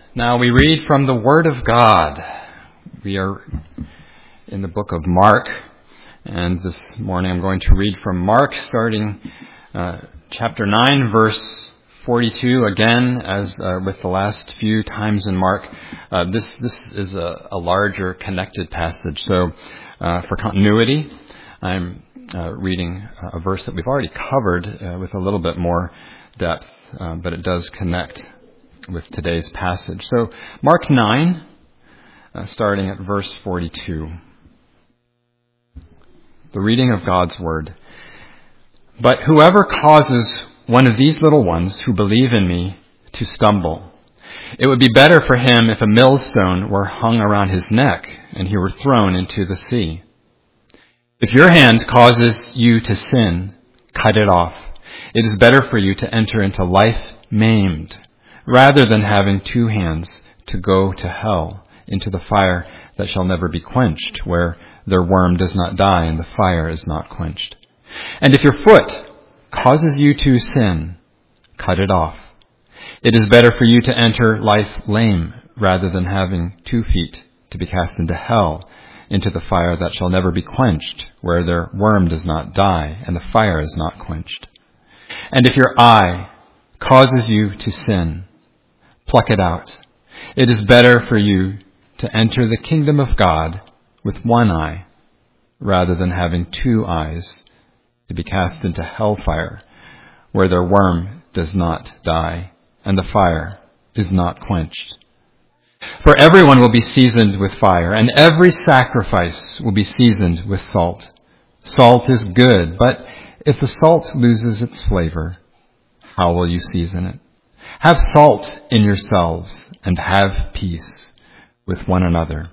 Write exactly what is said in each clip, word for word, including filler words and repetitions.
Now we read from the Word of God. We are in the book of Mark, and this morning I'm going to read from Mark, starting uh, chapter nine, verse forty-two. Again, as uh, with the last few times in Mark, uh, this this is a, a larger, connected passage. So, uh, for continuity, I'm uh, reading a verse that we've already covered uh, with a little bit more depth, uh, but it does connect with today's passage. So, Mark nine, uh, starting at verse forty-two. The reading of God's Word. But whoever causes one of these little ones who believe in me to stumble, it would be better for him if a millstone were hung around his neck and he were thrown into the sea. If your hand causes you to sin, cut it off. It is better for you to enter into life maimed, rather than having two hands to go to hell, into the fire that shall never be quenched, where their worm does not die and the fire is not quenched. And if your foot causes you to sin, cut it off. It is better for you to enter life lame, rather than having two feet to be cast into hell, into the fire that shall never be quenched, where their worm does not die and the fire is not quenched. And if your eye causes you to sin, pluck it out. It is better for you to enter the kingdom of God with one eye, rather than having two eyes to be cast into hellfire, where their worm does not die and the fire is not quenched. For everyone will be seasoned with fire, and every sacrifice will be seasoned with salt. Salt is good, but if the salt loses its flavor, how will you season it? Have salt in yourselves and have peace with one another.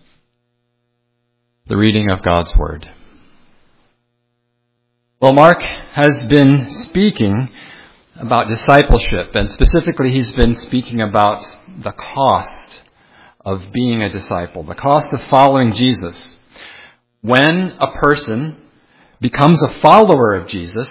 The reading of God's Word. Well, Mark has been speaking about discipleship, and specifically he's been speaking about the cost of being a disciple, the cost of following Jesus. When a person becomes a follower of Jesus,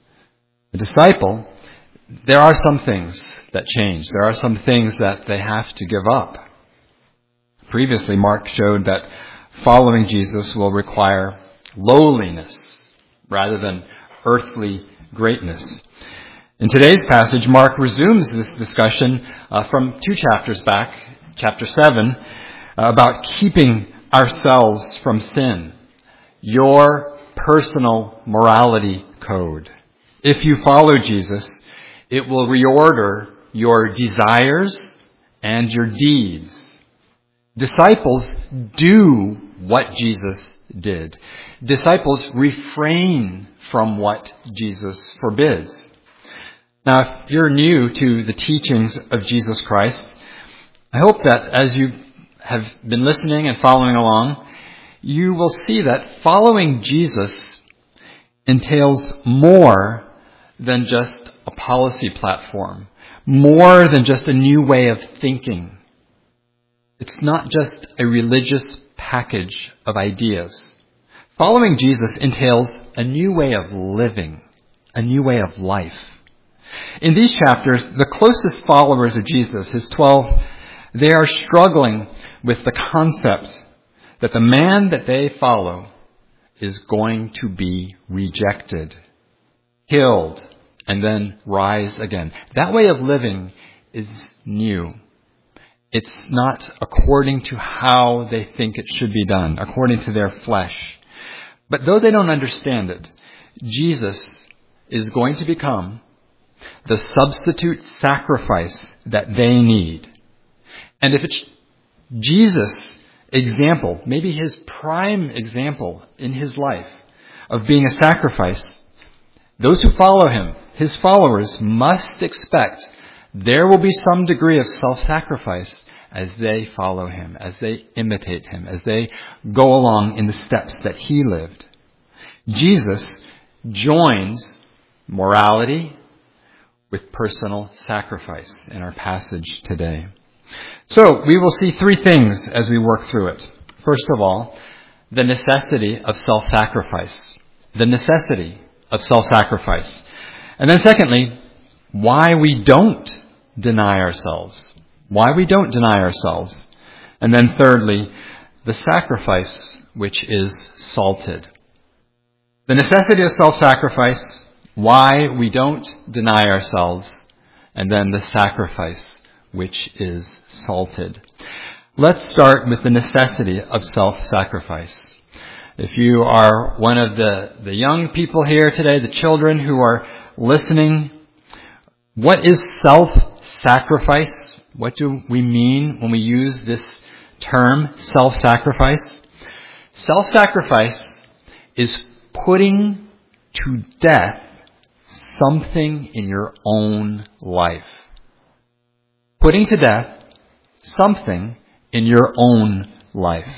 a disciple, there are some things that change. There are some things that they have to give up. Previously, Mark showed that following Jesus will require lowliness rather than earthly greatness. In today's passage, Mark resumes this discussion uh, from two chapters back, chapter seven, uh, about keeping ourselves from sin. Your personal morality code. If you follow Jesus, it will reorder your desires and your deeds. Disciples do what Jesus did. Disciples refrain from what Jesus forbids. Now, if you're new to the teachings of Jesus Christ, I hope that as you have been listening and following along, you will see that following Jesus entails more than just a policy platform, more than just a new way of thinking. It's not just a religious package of ideas. Following Jesus entails a new way of living, a new way of life. In these chapters, the closest followers of Jesus, his twelve, they are struggling with the concept that the man that they follow is going to be rejected, killed, and then rise again. That way of living is new. It's not according to how they think it should be done, according to their flesh. But though they don't understand it, Jesus is going to become the substitute sacrifice that they need. And if it's Jesus' example, maybe his prime example in his life of being a sacrifice, those who follow him, his followers, must expect there will be some degree of self-sacrifice as they follow him, as they imitate him, as they go along in the steps that he lived. Jesus joins morality with personal sacrifice in our passage today. So we will see three things as we work through it. First of all, the necessity of self-sacrifice. The necessity of self-sacrifice. And then secondly, why we don't deny ourselves. why we don't deny ourselves. And then thirdly, the sacrifice which is salted. The necessity of self-sacrifice, why we don't deny ourselves, and then the sacrifice which is salted. Let's start with the necessity of self-sacrifice. If you are one of the, the young people here today, the children who are listening, what is self-sacrifice? What do we mean when we use this term, self-sacrifice? Self-sacrifice is putting to death something in your own life. Putting to death something in your own life.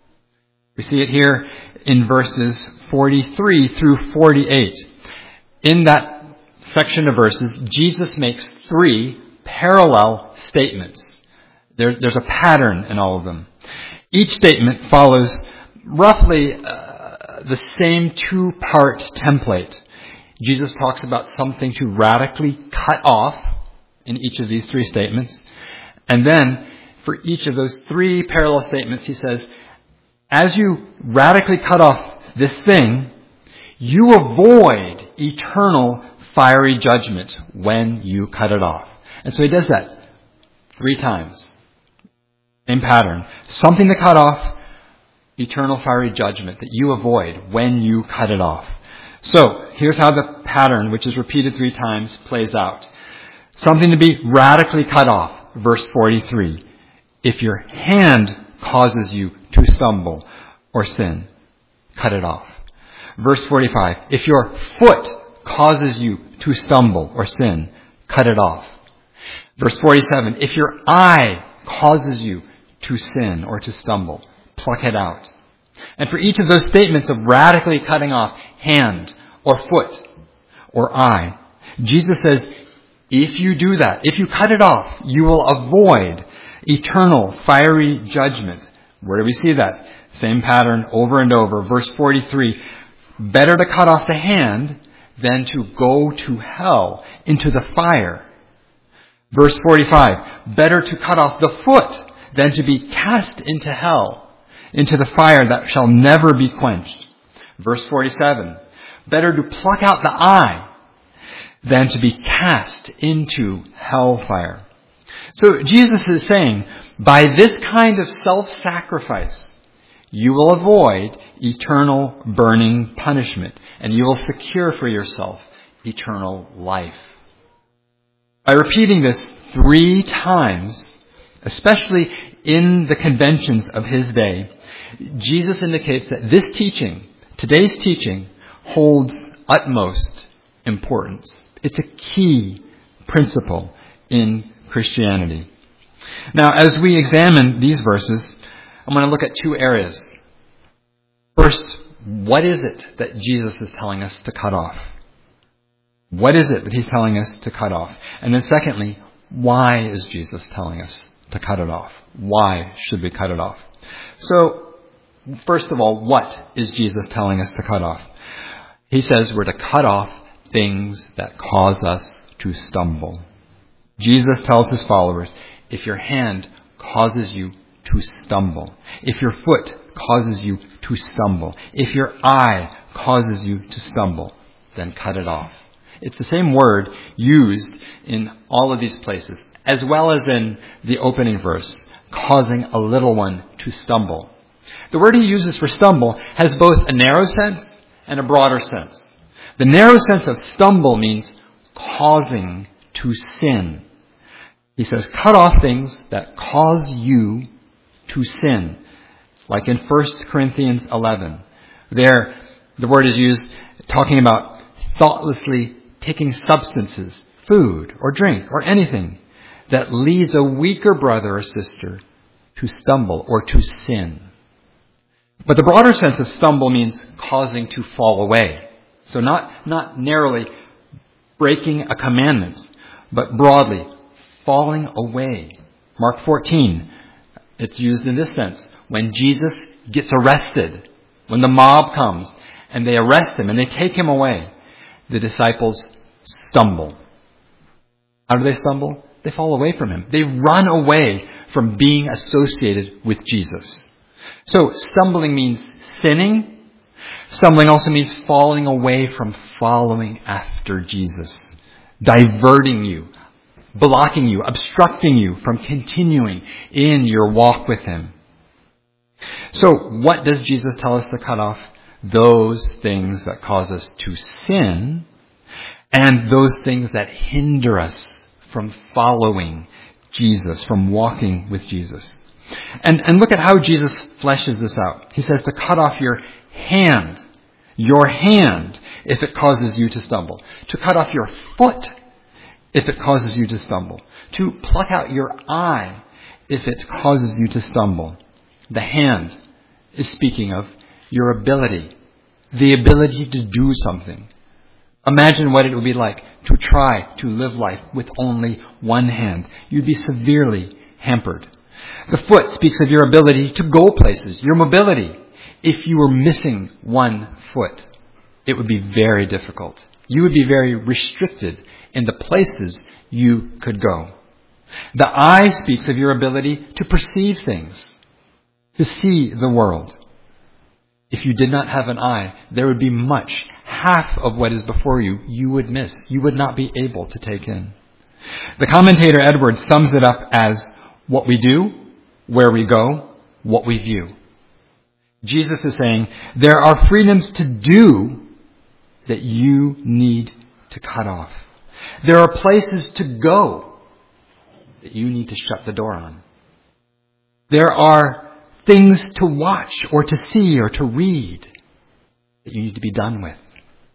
We see it here in verses forty-three through forty-eight. In that section of verses, Jesus makes three parallel statements. There, there's a pattern in all of them. Each statement follows roughly uh, the same two-part template. Jesus talks about something to radically cut off in each of these three statements. And then, for each of those three parallel statements, he says, as you radically cut off this thing, you avoid eternal fiery judgment when you cut it off. And so he does that three times. Same pattern. Something to cut off, eternal fiery judgment that you avoid when you cut it off. So, here's how the pattern, which is repeated three times, plays out. Something to be radically cut off. Verse forty-three. If your hand causes you to stumble or sin, cut it off. Verse forty-five. If your foot causes you to stumble or sin, cut it off. Verse forty-seven. If your eye causes you to sin or to stumble, pluck it out. And for each of those statements of radically cutting off hand or foot or eye, Jesus says, if you do that, if you cut it off, you will avoid eternal fiery judgment. Where do we see that? Same pattern over and over. Verse forty-three, better to cut off the hand than to go to hell into the fire. Verse forty-five, better to cut off the foot than to be cast into hell, into the fire that shall never be quenched. Verse forty-seven, better to pluck out the eye than to be cast into hellfire. So Jesus is saying, by this kind of self-sacrifice, you will avoid eternal burning punishment, and you will secure for yourself eternal life. By repeating this three times, especially in the conventions of his day, Jesus indicates that this teaching, today's teaching, holds utmost importance. It's a key principle in Christianity. Now, as we examine these verses, I'm going to look at two areas. First, what is it that Jesus is telling us to cut off? What is it that he's telling us to cut off? And then secondly, why is Jesus telling us to cut it off? Why should we cut it off? So, first of all, what is Jesus telling us to cut off? He says we're to cut off things that cause us to stumble. Jesus tells his followers, if your hand causes you to stumble, if your foot causes you to stumble, if your eye causes you to stumble, then cut it off. It's the same word used in all of these places, as well as in the opening verse, causing a little one to stumble. The word he uses for stumble has both a narrow sense and a broader sense. The narrow sense of stumble means causing to sin. He says, cut off things that cause you to sin. Like in First Corinthians eleven. There, the word is used talking about thoughtlessly taking substances, food or drink or anything that leads a weaker brother or sister to stumble or to sin. But the broader sense of stumble means causing to fall away. So not, not narrowly breaking a commandment, but broadly falling away. Mark fourteen, it's used in this sense. When Jesus gets arrested, when the mob comes and they arrest him and they take him away, the disciples stumble. How do they stumble? They fall away from him. They run away from being associated with Jesus. So stumbling means sinning. Stumbling also means falling away from following after Jesus, diverting you, blocking you, obstructing you from continuing in your walk with him. So what does Jesus tell us to cut off? Those things that cause us to sin and those things that hinder us from following Jesus, from walking with Jesus. And, and look at how Jesus fleshes this out. He says to cut off your hand, your hand, if it causes you to stumble. To cut off your foot, if it causes you to stumble. To pluck out your eye, if it causes you to stumble. The hand is speaking of your ability, the ability to do something. Imagine what it would be like to try to live life with only one hand. You'd be severely hampered. The foot speaks of your ability to go places, your mobility. If you were missing one foot, it would be very difficult. You would be very restricted in the places you could go. The eye speaks of your ability to perceive things, to see the world. If you did not have an eye, there would be much, half of what is before you, you would miss. You would not be able to take in. The commentator Edwards sums it up as what we do, where we go, what we view. Jesus is saying there are freedoms to do that you need to cut off. There are places to go that you need to shut the door on. There are things to watch or to see or to read that you need to be done with.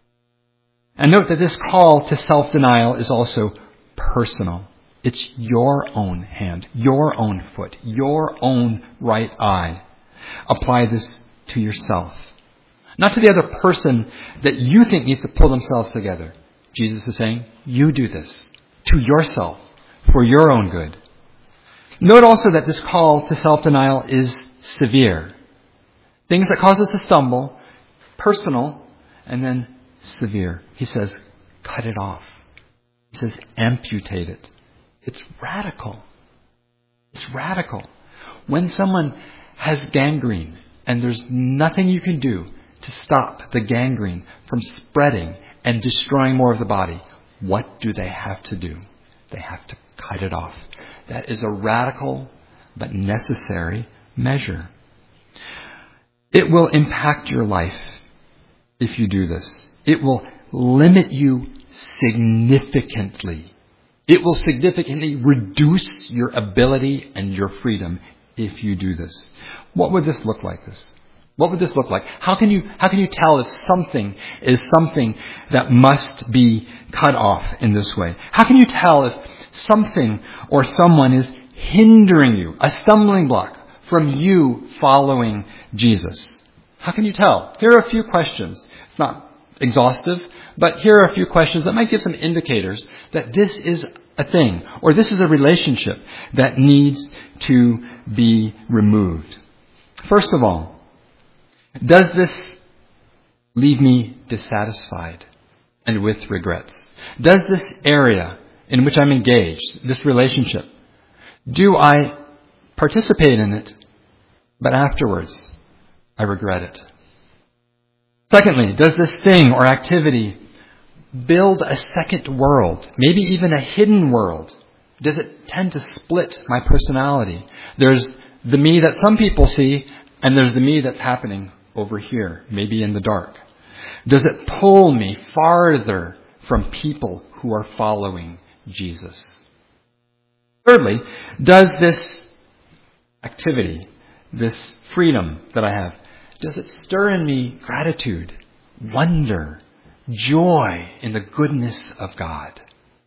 And note that this call to self-denial is also personal. It's your own hand, your own foot, your own right eye. Apply this to yourself. Not to the other person that you think needs to pull themselves together. Jesus is saying, you do this to yourself for your own good. Note also that this call to self-denial is severe. Things that cause us to stumble, personal, and then severe. He says, cut it off. He says, amputate it. It's radical. It's radical. When someone has gangrene and there's nothing you can do to stop the gangrene from spreading and destroying more of the body, what do they have to do? They have to cut it off. That is a radical but necessary measure. It will impact your life if you do this. It will limit you significantly. It will significantly reduce your ability and your freedom if you do this. What would this look like this? What would this look like? How can you, how can you tell if something is something that must be cut off in this way? How can you tell if something or someone is hindering you, a stumbling block from you following Jesus? How can you tell? Here are a few questions. It's not exhaustive, but here are a few questions that might give some indicators that this is a thing or this is a relationship that needs to be removed. First of all, does this leave me dissatisfied and with regrets? Does this area in which I'm engaged, this relationship, do I participate in it, but afterwards I regret it? Secondly, does this thing or activity build a second world, maybe even a hidden world? Does it tend to split my personality? There's the me that some people see, and there's the me that's happening over here, maybe in the dark. Does it pull me farther from people who are following Jesus? Thirdly, does this activity, this freedom that I have, does it stir in me gratitude, wonder, joy in the goodness of God?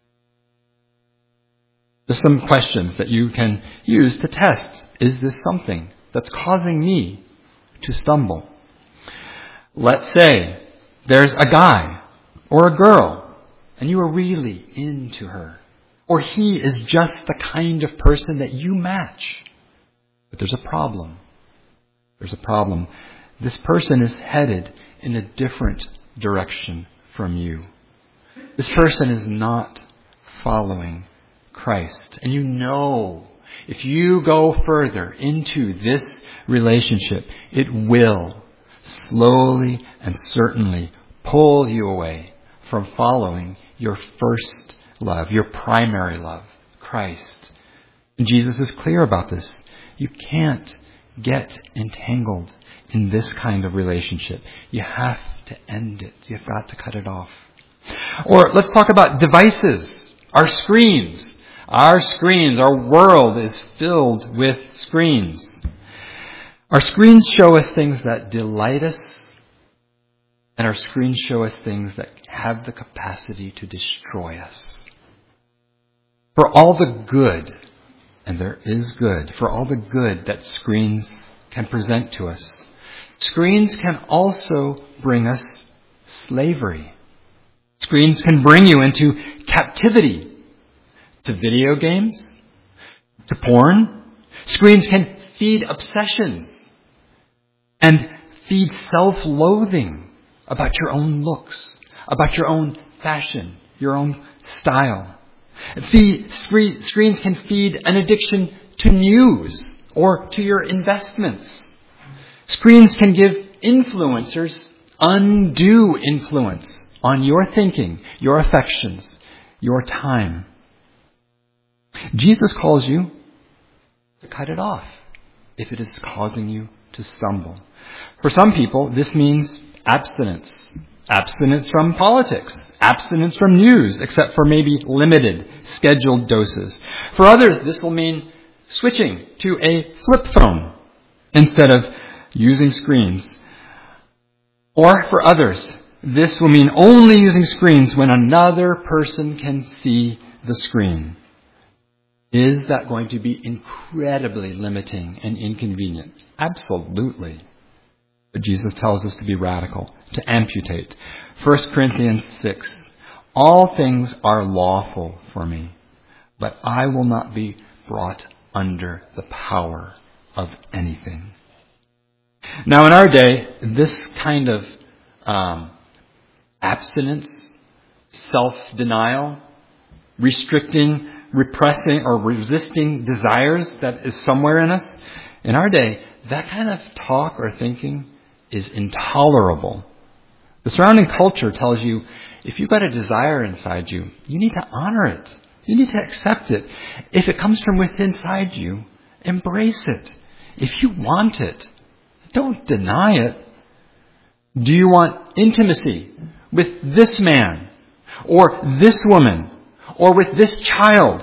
There's some questions that you can use to test. Is this something that's causing me to stumble? Let's say there's a guy or a girl and you are really into her, or he is just the kind of person that you match. But there's a problem. There's a problem. This person is headed in a different direction from you. This person is not following Christ. And you know, if you go further into this relationship, it will slowly and certainly pull you away from following your first love, your primary love, Christ. And Jesus is clear about this. You can't get entangled in this kind of relationship. You have to end it. You've got to cut it off. Or let's talk about devices, our screens. Our screens, our world is filled with screens. Our screens show us things that delight us, and our screens show us things that have the capacity to destroy us. For all the good, and there is good, for all the good that screens can present to us, screens can also bring us slavery. Screens can bring you into captivity to video games, to porn. Screens can feed obsessions and feed self-loathing about your own looks, about your own fashion, your own style. Feed, screen, screens can feed an addiction to news or to your investments. Screens can give influencers undue influence on your thinking, your affections, your time. Jesus calls you to cut it off if it is causing you to stumble. For some people, this means abstinence. Abstinence from politics. Abstinence from news, except for maybe limited, scheduled doses. For others, this will mean switching to a flip phone instead of using screens. Or for others, this will mean only using screens when another person can see the screen. Is that going to be incredibly limiting and inconvenient? Absolutely. But Jesus tells us to be radical, to amputate. First Corinthians six, all things are lawful for me, but I will not be brought under the power of anything. Now in our day, this kind of um, abstinence, self-denial, restricting, repressing or resisting desires that is somewhere in us, in our day, that kind of talk or thinking is intolerable. The surrounding culture tells you, if you've got a desire inside you, you need to honor it. You need to accept it. If it comes from within inside you, embrace it. If you want it, don't deny it. Do you want intimacy with this man or this woman or with this child?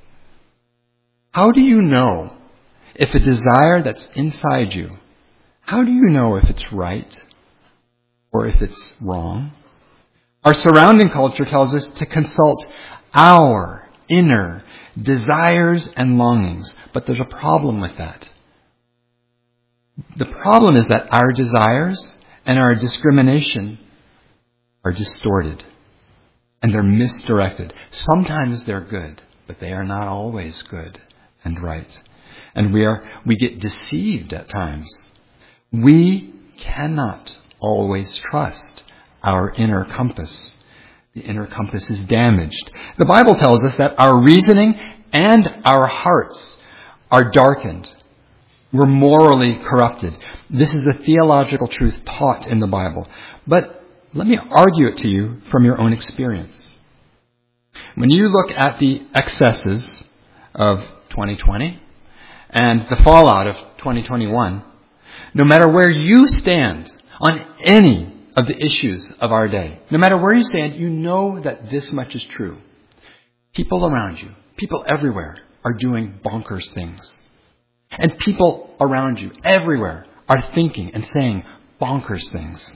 How do you know if a desire that's inside you, how do you know if it's right or if it's wrong? Our surrounding culture tells us to consult our inner desires and longings, but there's a problem with that. The problem is that our desires and our discrimination are distorted and they're misdirected. Sometimes they're good, but they are not always good and right. And we are we get deceived at times. We cannot always trust our inner compass. The inner compass is damaged. The Bible tells us that our reasoning and our hearts are darkened. We're morally corrupted. This is a theological truth taught in the Bible. But let me argue it to you from your own experience. When you look at the excesses of twenty twenty and the fallout of twenty twenty-one, no matter where you stand on any of the issues of our day, no matter where you stand, you know that this much is true. People around you, people everywhere, are doing bonkers things. And people around you, everywhere, are thinking and saying bonkers things.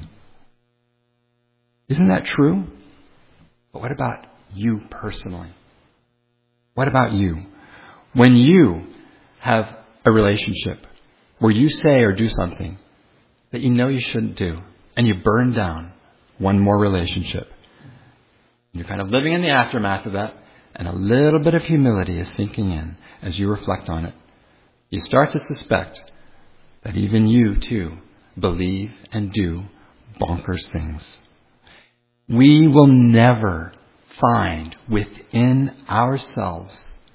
Isn't that true? But what about you personally? What about you? When you have a relationship where you say or do something that you know you shouldn't do, and you burn down one more relationship, you're kind of living in the aftermath of that, and a little bit of humility is sinking in as you reflect on it. You start to suspect that even you, too, believe and do bonkers things. We will never find within ourselves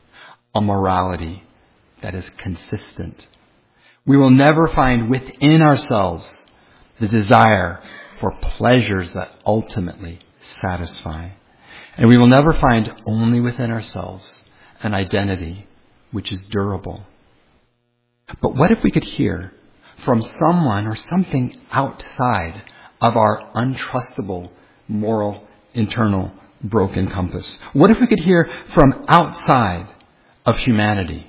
a morality that is consistent. We will never find within ourselves the desire for pleasures that ultimately satisfy. And we will never find only within ourselves an identity which is durable. But what if we could hear from someone or something outside of our untrustable, moral, internal, broken compass? What if we could hear from outside of humanity?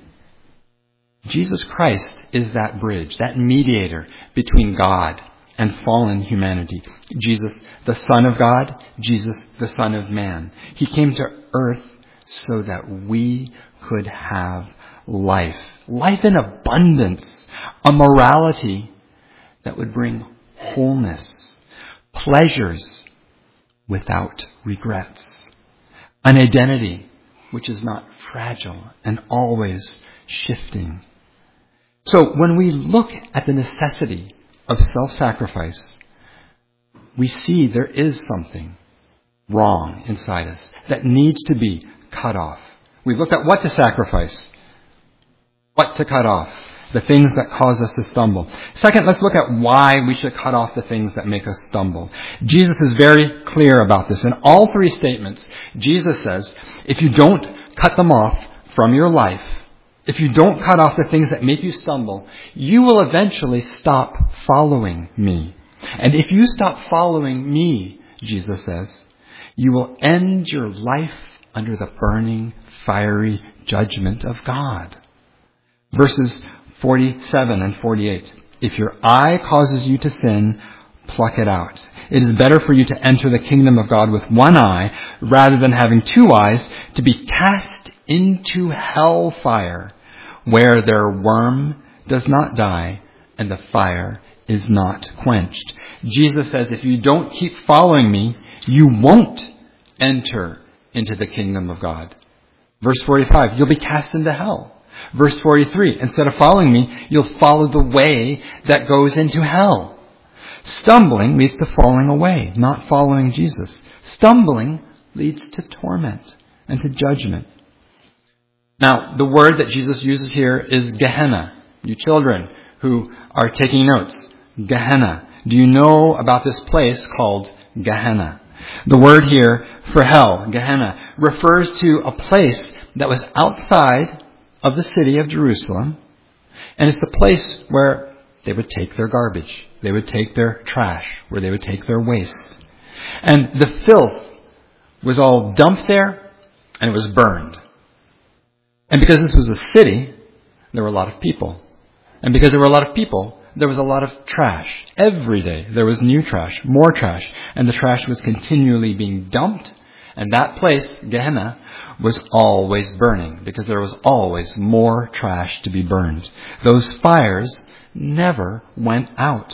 Jesus Christ is that bridge, that mediator between God and fallen humanity. Jesus, the Son of God, Jesus, the Son of Man. He came to earth so that we could have life. Life in abundance. A morality that would bring wholeness. Pleasures without regrets. An identity which is not fragile and always shifting. So when we look at the necessity of self-sacrifice, we see there is something wrong inside us that needs to be cut off. We've looked at what to sacrifice, what to cut off, the things that cause us to stumble. Second, let's look at why we should cut off the things that make us stumble. Jesus is very clear about this. In all three statements, Jesus says, if you don't cut them off from your life, if you don't cut off the things that make you stumble, you will eventually stop following me. And if you stop following me, Jesus says, you will end your life under the burning, fiery judgment of God. Verses forty-seven and forty-eight. If your eye causes you to sin, pluck it out. It is better for you to enter the kingdom of God with one eye rather than having two eyes to be cast into hellfire, where their worm does not die and the fire is not quenched. Jesus says, if you don't keep following me, you won't enter into the kingdom of God. Verse forty-five, you'll be cast into hell. Verse forty-three, instead of following me, you'll follow the way that goes into hell. Stumbling leads to falling away, not following Jesus. Stumbling leads to torment and to judgment. Now, the word that Jesus uses here is Gehenna. You children who are taking notes, Gehenna. Do you know about this place called Gehenna? The word here for hell, Gehenna, refers to a place that was outside of the city of Jerusalem. And it's the place where they would take their garbage. They would take their trash, where they would take their waste. And the filth was all dumped there, and it was burned. And because this was a city, there were a lot of people. And because there were a lot of people, there was a lot of trash. Every day there was new trash, more trash. And the trash was continually being dumped. And that place, Gehenna, was always burning because there was always more trash to be burned. Those fires never went out.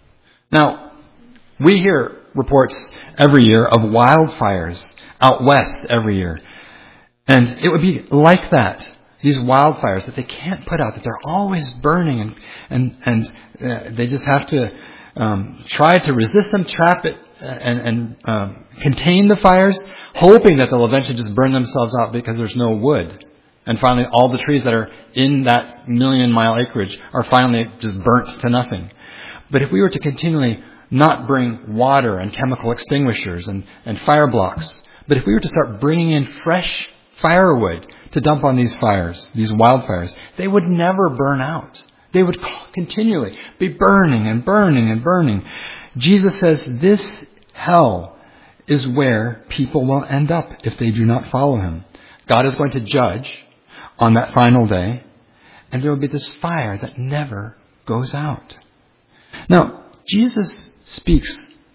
Now, we hear reports every year of wildfires out west every year. And it would be like that. These wildfires that they can't put out, that they're always burning, and and and uh, they just have to um, try to resist them, trap it, uh, and, and um, contain the fires, hoping that they'll eventually just burn themselves out because there's no wood. And finally, all the trees that are in that million mile acreage are finally just burnt to nothing. But if we were to continually not bring water and chemical extinguishers and, and fire blocks, but if we were to start bringing in fresh firewood to dump on these fires, these wildfires, they would never burn out. They would continually be burning and burning and burning. Jesus says this hell is where people will end up if they do not follow him. God is going to judge on that final day, and there will be this fire that never goes out. Now, Jesus speaks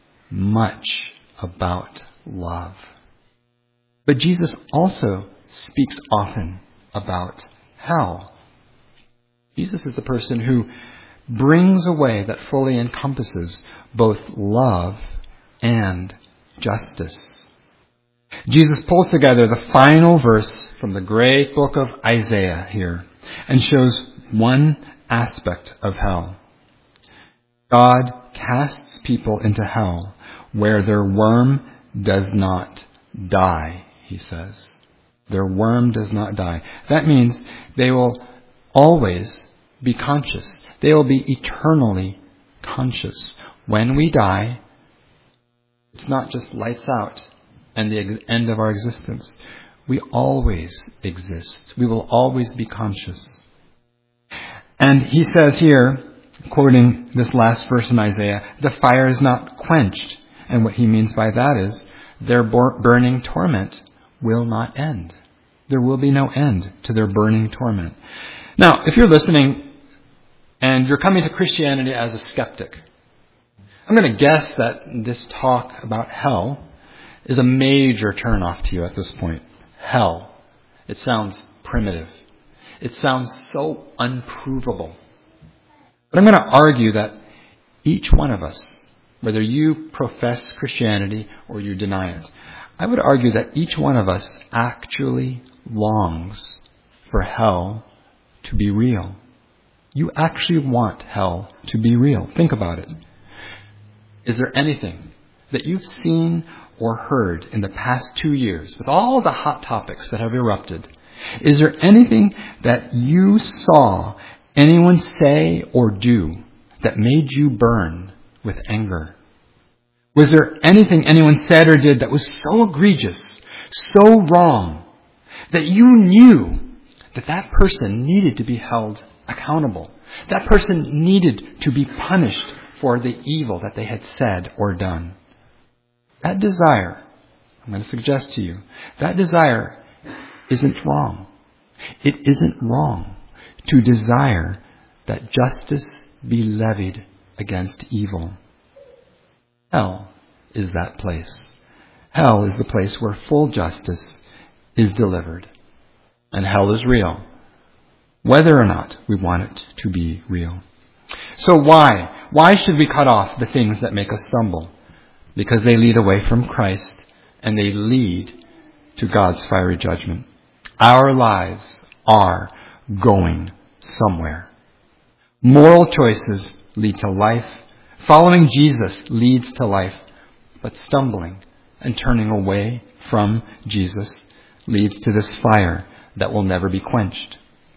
much about love. But Jesus also speaks often about hell. Jesus is the person who brings a way that fully encompasses both love and justice. Jesus pulls together the final verse from the great book of Isaiah here and shows one aspect of hell. God casts people into hell where their worm does not die, he says. Their worm does not die. That means they will always be conscious. They will be eternally conscious. When we die, it's not just lights out and the ex- end of our existence. We always exist. We will always be conscious. And he says here, quoting this last verse in Isaiah, the fire is not quenched. And what he means by that is their burning torment will not end. There will be no end to their burning torment. Now, if you're listening and you're coming to Christianity as a skeptic, I'm going to guess that this talk about hell is a major turnoff to you at this point. Hell. It sounds primitive. It sounds so unprovable. But I'm going to argue that each one of us, whether you profess Christianity or you deny it, I would argue that each one of us actually longs for hell to be real. You actually want hell to be real. Think about it. Is there anything that you've seen or heard in the past two years, with all the hot topics that have erupted, is there anything that you saw anyone say or do that made you burn with anger? Was there anything anyone said or did that was so egregious, so wrong, that you knew that that person needed to be held accountable? That person needed to be punished for the evil that they had said or done. That desire, I'm going to suggest to you, that desire isn't wrong. It isn't wrong to desire that justice be levied against evil. Hell is that place. Hell is the place where full justice is delivered. And hell is real, whether or not we want it to be real. So why? Why should we cut off the things that make us stumble? Because they lead away from Christ and they lead to God's fiery judgment. Our lives are going somewhere. Moral choices lead to life. Following Jesus leads to life. But stumbling and turning away from Jesus leads to this fire that will never be quenched.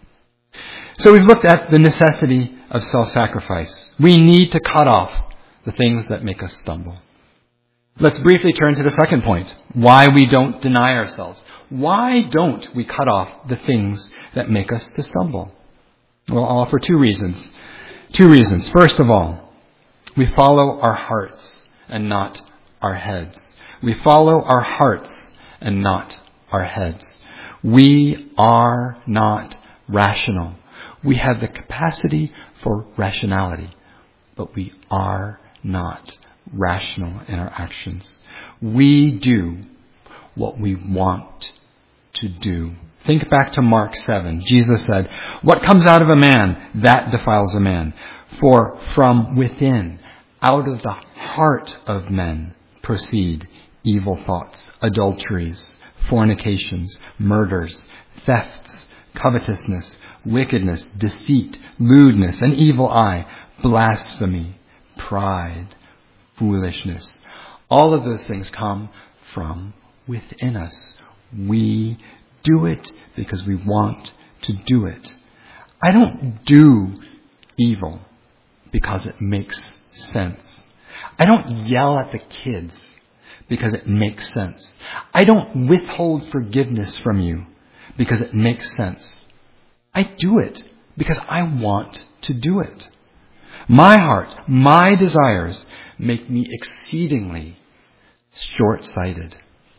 So we've looked at the necessity of self-sacrifice. We need to cut off the things that make us stumble. Let's briefly turn to the second point. Why we don't deny ourselves. Why don't we cut off the things that make us to stumble? Well, I'll offer two reasons. Two reasons. First of all, we follow our hearts and not our heads. We follow our hearts and not our heads. We are not rational. We have the capacity for rationality, but we are not rational in our actions. We do what we want to do. Think back to Mark seven. Jesus said, "What comes out of a man, that defiles a man. For from within, out of the heart of men, proceed evil thoughts, adulteries, fornications, murders, thefts, covetousness, wickedness, deceit, lewdness, an evil eye, blasphemy, pride, foolishness." All of those things come from within us. We do it because we want to do it. I don't do evil because it makes sense. I don't yell at the kids because it makes sense. I don't withhold forgiveness from you because it makes sense. I do it because I want to do it. My heart, my desires make me exceedingly short-sighted.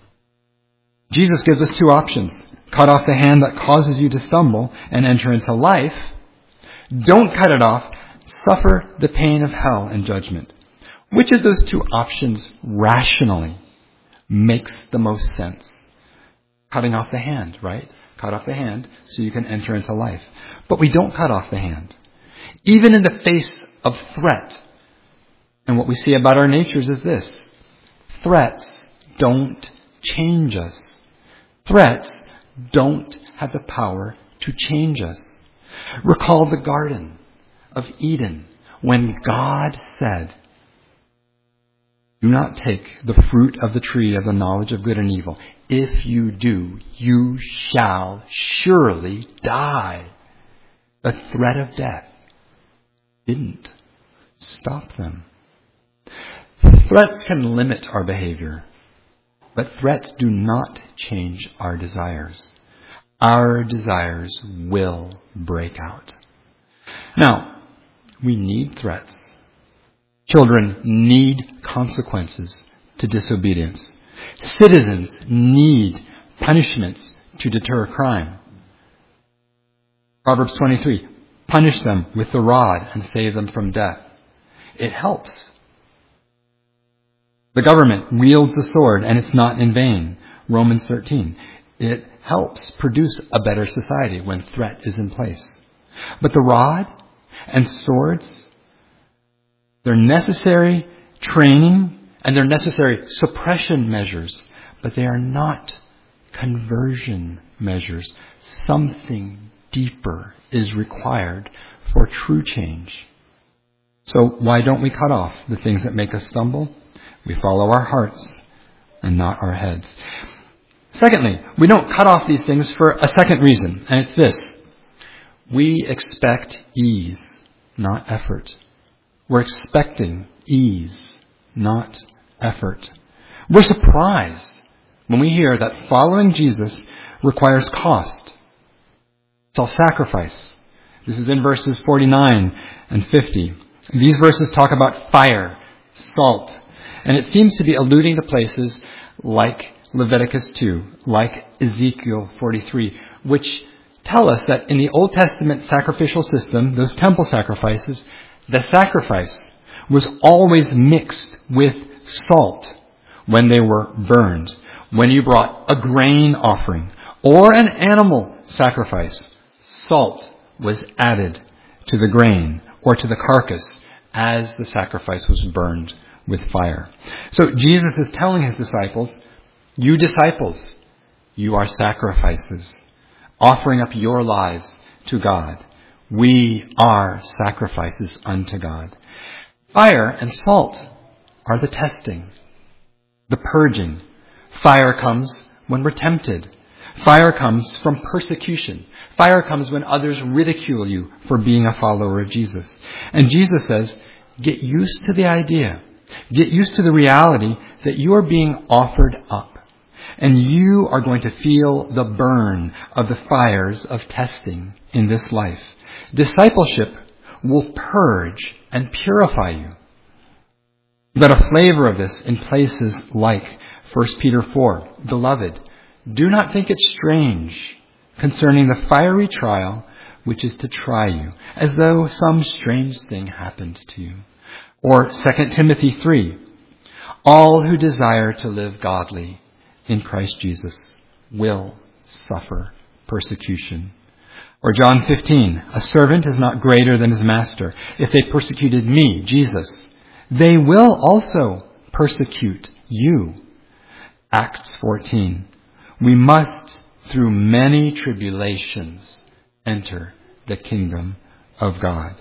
Jesus gives us two options. Cut off the hand that causes you to stumble and enter into life. Don't cut it off. Suffer the pain of hell and judgment. Which of those two options rationally makes the most sense? Cutting off the hand, right? Cut off the hand so you can enter into life. But we don't cut off the hand. Even in the face of threat. And what we see about our natures is this. Threats don't change us. Threats don't have the power to change us. Recall the Garden of Eden when God said, "Do not take the fruit of the tree of the knowledge of good and evil. If you do, you shall surely die. The threat of death didn't stop them. Threats can limit our behavior, but threats do not change our desires. Our desires will break out. Now, we need threats. Children need consequences to disobedience. Citizens need punishments to deter crime. Proverbs twenty-three, punish them with the rod and save them from death. It helps. The government wields the sword and it's not in vain. Romans thirteen. It helps produce a better society when threat is in place. But the rod and swords, they're necessary training and they're necessary suppression measures, but they are not conversion measures. Something deeper is required for true change. So why don't we cut off the things that make us stumble? We follow our hearts and not our heads. Secondly, we don't cut off these things for a second reason, and it's this. We expect ease, not effort. We're expecting ease, not effort. We're surprised when we hear that following Jesus requires cost. Self-sacrifice. This is in verses forty-nine and fifty. These verses talk about fire, salt, and it seems to be alluding to places like Leviticus two, like Ezekiel forty-three, which tell us that in the Old Testament sacrificial system, those temple sacrifices, the sacrifice was always mixed with salt when they were burned. When you brought a grain offering or an animal sacrifice, salt was added to the grain or to the carcass as the sacrifice was burned with fire. So Jesus is telling his disciples, you disciples, you are sacrifices, offering up your lives to God. We are sacrifices unto God. Fire and salt are the testing, the purging. Fire comes when we're tempted. Fire comes from persecution. Fire comes when others ridicule you for being a follower of Jesus. And Jesus says, get used to the idea. Get used to the reality that you are being offered up. And you are going to feel the burn of the fires of testing in this life. Discipleship will purge and purify you. You've got a flavor of this in places like First Peter four. Beloved, do not think it strange concerning the fiery trial which is to try you, as though some strange thing happened to you. Or Second Timothy three. All who desire to live godly in Christ Jesus will suffer persecution. Or John fifteen, a servant is not greater than his master. If they persecuted me, Jesus, they will also persecute you. Acts fourteen, we must through many tribulations enter the kingdom of God.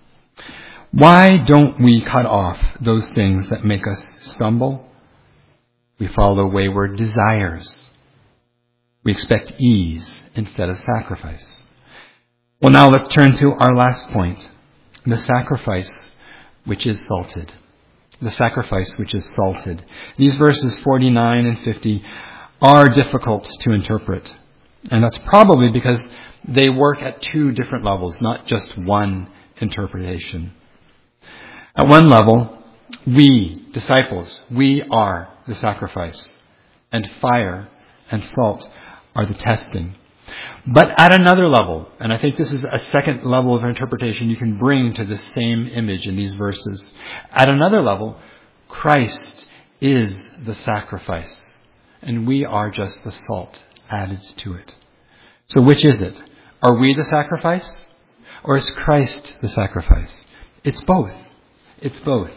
Why don't we cut off those things that make us stumble? We follow wayward desires. We expect ease instead of sacrifice. Well, now let's turn to our last point. The sacrifice which is salted. The sacrifice which is salted. These verses forty-nine and fifty are difficult to interpret. And that's probably because they work at two different levels, not just one interpretation. At one level, we, disciples, we are the sacrifice, and fire and salt are the testing. But at another level, and I think this is a second level of interpretation you can bring to the same image in these verses. At another level, Christ is the sacrifice, and we are just the salt added to it. So which is it? Are we the sacrifice, or is Christ the sacrifice? It's both. It's both.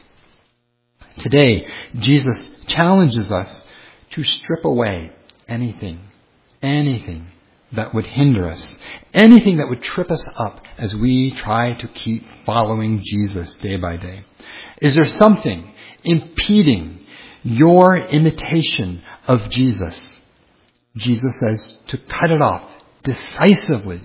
Today, Jesus challenges us to strip away anything, anything that would hinder us, anything that would trip us up as we try to keep following Jesus day by day. Is there something impeding your imitation of Jesus? Jesus says to cut it off decisively.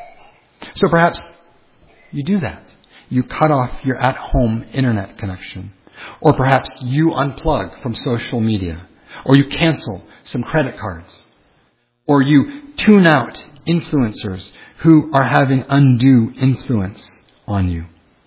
So perhaps you do that. You cut off your at-home internet connection. Or perhaps you unplug from social media. Or you cancel some credit cards. Or you tune out influencers who are having undue influence on you.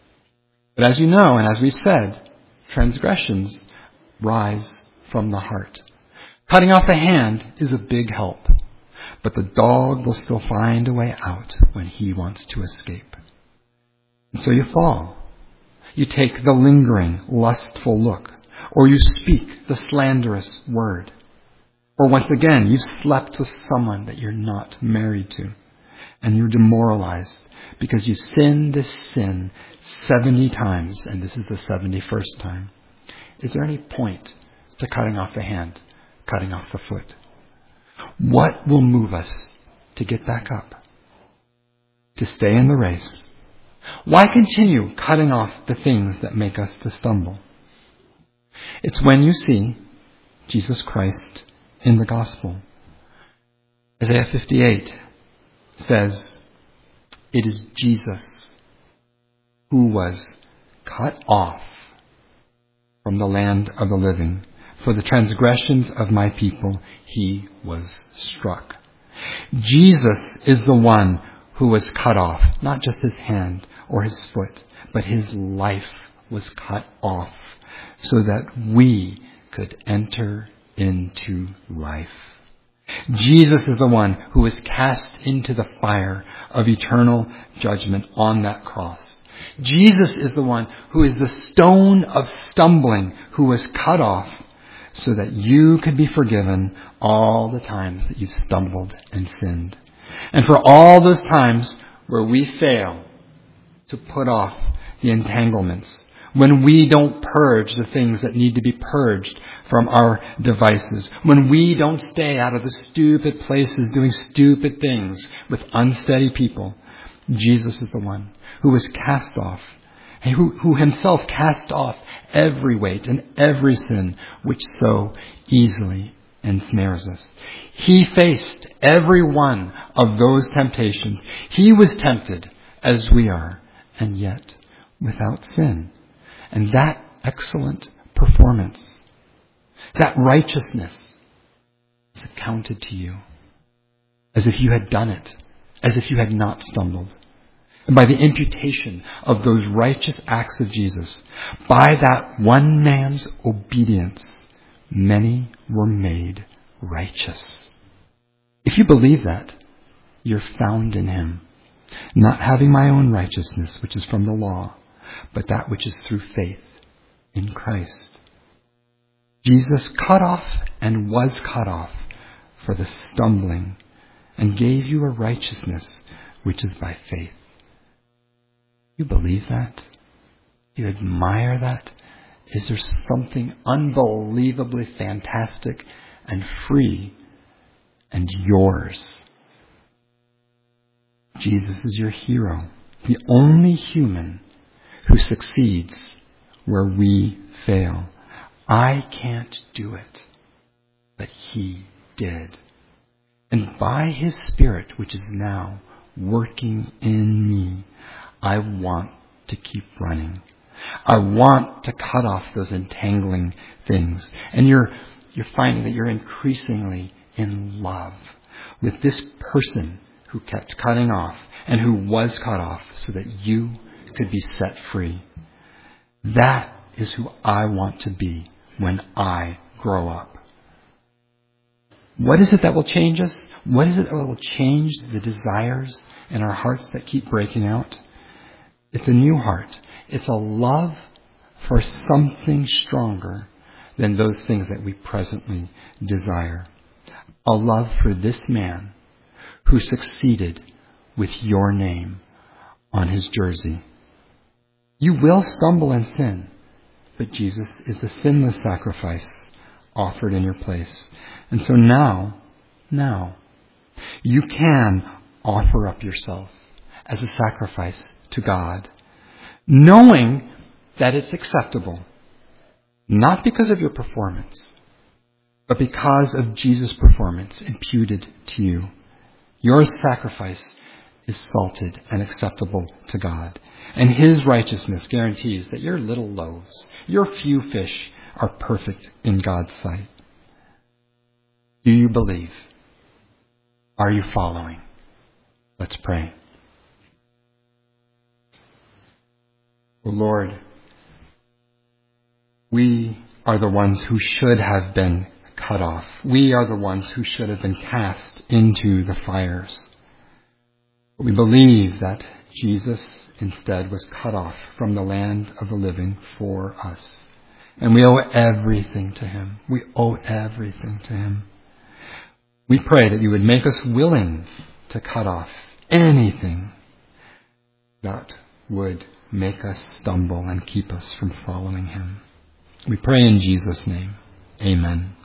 But as you know, and as we've said, transgressions rise from the heart. Cutting off the hand is a big help, but the dog will still find a way out when he wants to escape. And so you fall. You take the lingering, lustful look, or you speak the slanderous word. Or once again, you've slept with someone that you're not married to, and you're demoralized because you sinned this sin seventy times, and this is the seventy-first time. Is there any point to cutting off the hand, cutting off the foot? What will move us to get back up, to stay in the race? Why continue cutting off the things that make us to stumble? It's when you see Jesus Christ in the gospel. Isaiah fifty-eight says, it is Jesus who was cut off from the land of the living. For the transgressions of my people, he was struck. Jesus is the one who was cut off, not just his hand or his foot, but his life was cut off so that we could enter into life. Jesus is the one who was cast into the fire of eternal judgment on that cross. Jesus is the one who is the stone of stumbling, who was cut off so that you could be forgiven all the times that you've stumbled and sinned. And for all those times where we fail to put off the entanglements, when we don't purge the things that need to be purged from our devices, when we don't stay out of the stupid places doing stupid things with unsteady people, Jesus is the one who was cast off, and who, who himself cast off every weight and every sin which so easily ensnares us. He faced every one of those temptations. He was tempted as we are, and yet without sin. And that excellent performance, that righteousness, is accounted to you as if you had done it, as if you had not stumbled. And by the imputation of those righteous acts of Jesus, by that one man's obedience, many were made righteous. If you believe that, you're found in him, not having my own righteousness, which is from the law, but that which is through faith in Christ. Jesus cut off and was cut off for the stumbling, and gave you a righteousness which is by faith. You believe that? You admire that? Is there something unbelievably fantastic and free and yours? Jesus is your hero, the only human who succeeds where we fail. I can't do it, but he did. And by his Spirit, which is now working in me, I want to keep running. I want to cut off those entangling things. And you're, you're finding that you're increasingly in love with this person who kept cutting off and who was cut off so that you could be set free. That is who I want to be when I grow up. What is it that will change us? What is it that will change the desires in our hearts that keep breaking out? It's a new heart. It's a love for something stronger than those things that we presently desire. A love for this man who succeeded with your name on his jersey. You will stumble and sin, but Jesus is the sinless sacrifice offered in your place. And so now, now, you can offer up yourself as a sacrifice to God, knowing that it's acceptable, not because of your performance, but because of Jesus' performance imputed to you. Your sacrifice is salted and acceptable to God, and his righteousness guarantees that your little loaves, your few fish, are perfect in God's sight. Do you believe? Are you following? Let's pray. O Lord, we are the ones who should have been cut off. We are the ones who should have been cast into the fires. But we believe that Jesus instead was cut off from the land of the living for us. And we owe everything to him. We owe everything to him. We pray that you would make us willing to cut off anything that would make us stumble and keep us from following him. We pray in Jesus' name. Amen.